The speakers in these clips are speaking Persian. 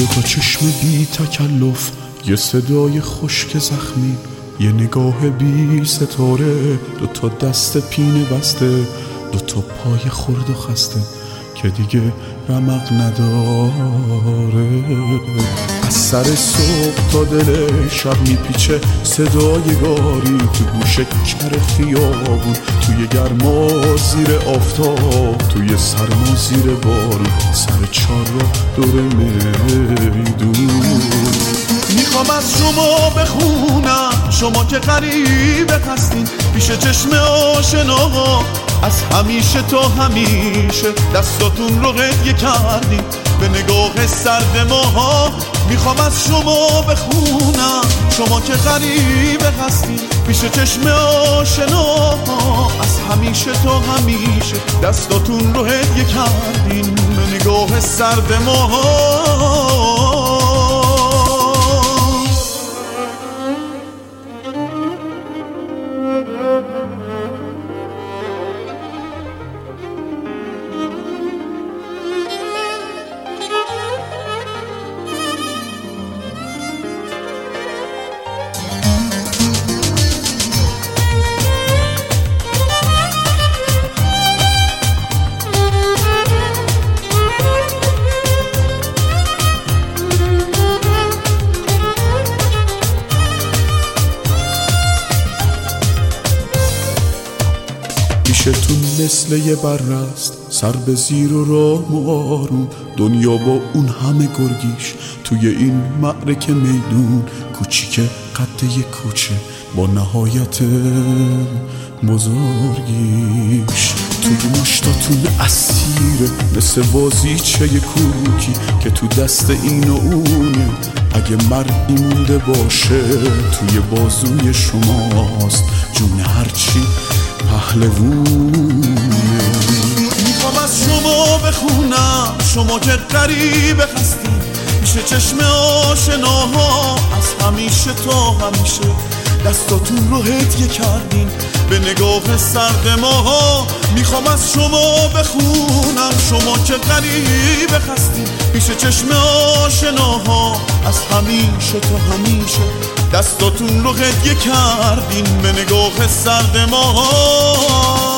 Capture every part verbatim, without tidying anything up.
دوتا چشم بی تکلف، یه صدای خشک زخمی، یه نگاه بی ستاره، دوتا دست پینه بسته، دوتا پای خرد و خسته که دیگه رمق نداره. از سر صبح تا دل شب میپیچه صدای گاری تو گوشه کر خیابون، توی گرما زیر آفتاب، توی سرما زیر بارون، سر چار را دور میدون. میخوام از شما بخونم، شما که غریبه هستین پیش چشم آشناها، از همیشه تا همیشه دستاتون رو هدیه کردین به نگاه سرد ماها. میخوام از شما بخونم، شما که غریبه هستین پیش چشم آشناها، از همیشه تا همیشه دستاتون رو هدیه کردین به نگاه سرد ماها. پیشتون مثل یه برست، سر به زیر و رام و آروم، دنیا با اون همه گرگیش توی این معرکه میدون، کوچیک قد یه کوچه با نهایت بزرگیش. توی مشتاتون اسیره مثل بازیچه کوکی که تو دست این و اونه، اگه مردی مونده باشه توی بازوی شماست، جون هرچی پهلوونه. میخوام از شما بخونم، شما که غریبه هستین پیش چشم آشناها، از همیشه تا همیشه دستاتون رو هدیه کردین به نگاه سرد ماها. میخوام از شما بخونم، شما که غریبه هستین پیش چشم آشناها، از همیشه تا همیشه دستاتون رو هدیه کردین به نگاه سرد ماها.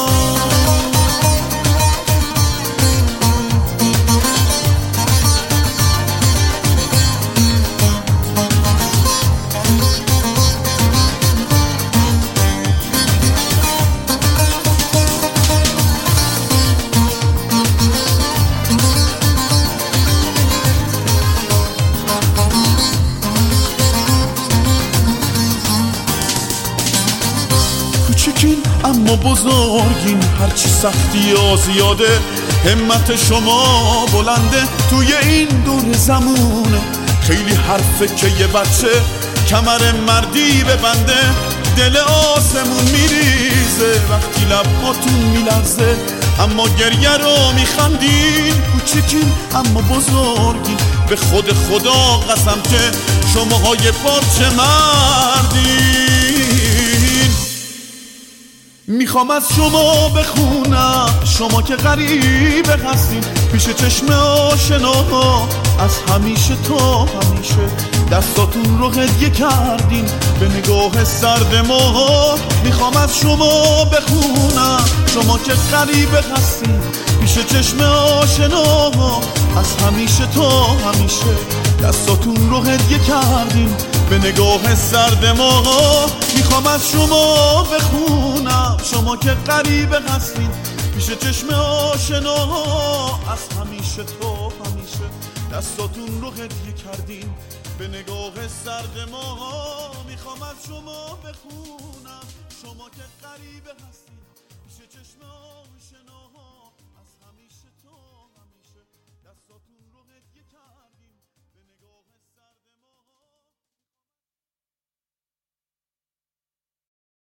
کوچیکین اما بزرگین، هرچی سختی ها زیاده همت شما بلنده توی این دور زمونه. خیلی حرفه که یه بچه کمر مردی ببنده، دل آسمون میریزه وقتی لبهاتون میلرزه، اما گریه رو میخندین. کوچیکین اما بزرگین، به خود خدا قسم که شماهای پارچه مردین. میخوام از شما بخونم، شما که غریبه هستین پیش چشم آشناها، از همیشه تا همیشه دستاتون رو هدیه کردین به نگاه سرد ماها. میخوام از شما بخونم، شما که غریبه هستین پیش چشم آشناها، از همیشه تا همیشه دستاتون رو هدیه کردین به نگاه سرد ماها. میخوام از شما بخونم، شما که غریبه هستین پیش چشم آشناها، از همیشه تا همیشه دستاتون رو هدیه کردین به نگاه سرد ماها. میخوام از شما بخونم، شما که غریبه هستین.